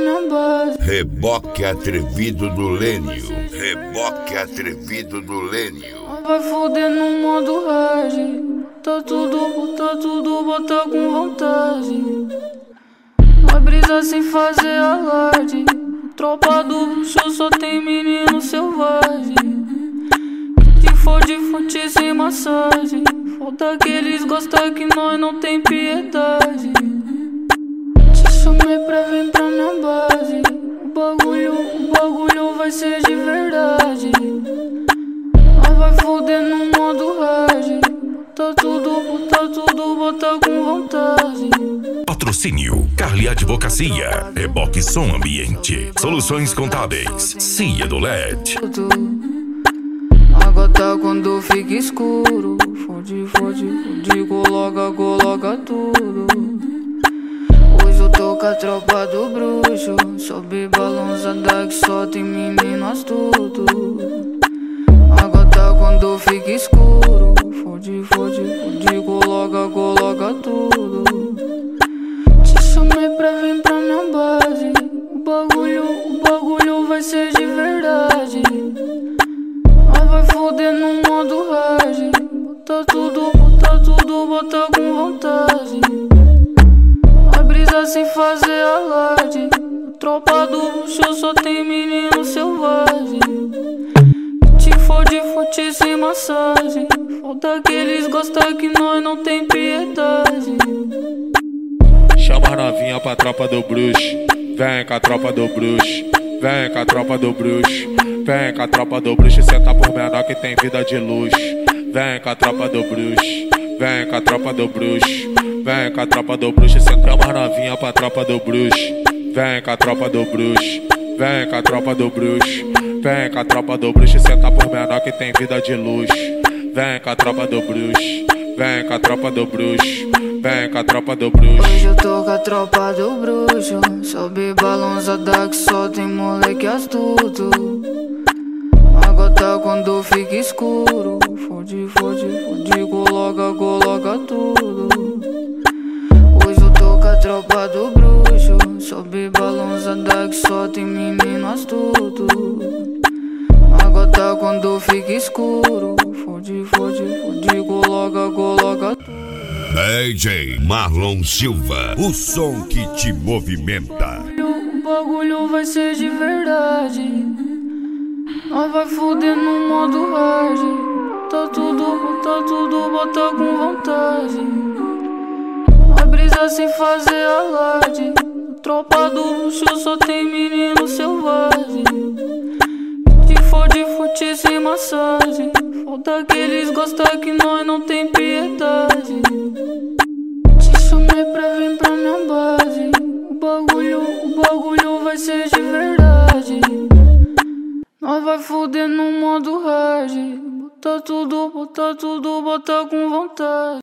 minha base. Reboque atrevido do Lênio. Reboque atrevido do Lênio. Vai foder no modo hard. Tá tudo, bota com vontade. Vai brisar sem fazer alarde. Tropa do bruxo só tem menino selvagem. Que fode fonte sem massagem. Falta que eles gostam que nós não tem piedade. Te chamei pra vir pra minha base. O bagulho vai ser de verdade. Nós vai foder no modo hard. Tá tudo, bota com vontade. Patrocínio Carli Advocacia, Reboque Som Ambiente, Soluções Contábeis, Cia do LED. A gota quando fica escuro, fode, coloca tudo. Hoje eu tô com a tropa do bruxo, sobe balançada que só tem meninas tudo. A gota quando fica escuro, fode, coloca tudo. Te chamei pra vir pra minha base. O bagulho vai ser de verdade. Nós vai foder no modo hard. Bota tudo, bota com vontade. Vai brisar sem fazer alarde. Tropa do bruxo só tem menino selvagem. Te fode sem massagem. Falta que eles gostam que nós não tem piedade. Chama a novinha pra tropa do bruxo. Vem com a tropa do bruxo. Vem com a tropa do bruxo. Vem com a tropa do bruxo. Senta por menor que tem vida de luxo. Vem com a tropa do bruxo. Vem com a tropa do bruxo. Vem com a tropa do bruxo. Senta a novinha pra tropa do bruxo. Vem com a tropa do bruxo. Vem com a tropa do bruxo. Vem com a tropa do bruxo. Senta por menor que tem vida de luxo. Vem com a tropa do bruxo. Vem com a tropa do bruxo. Vem com a tropa do bruxo. Hoje eu tô com a tropa do bruxo. Sobe balançada que só tem moleque astuto. A gota quando fica escuro, fode, coloca tudo. Hoje eu tô com a tropa do bruxo. Sobe balançada que só tem menino astuto. A gota quando fica escuro, fode, coloca tudo. DJ Marlon Silva, o som que te movimenta. O bagulho vai ser de verdade. Nós vai foder no modo hard. Tá tudo, bota com vontade. Vai brisar sem fazer alarde. Tropa do bruxo só tem menino selvagem. Te fode sem massagem. Falta que eles gostam que nós não tem piedade. Te chamei pra vir pra minha base. O bagulho vai ser de verdade. Nós vai foder no modo hard. Bota tudo, bota com vontade.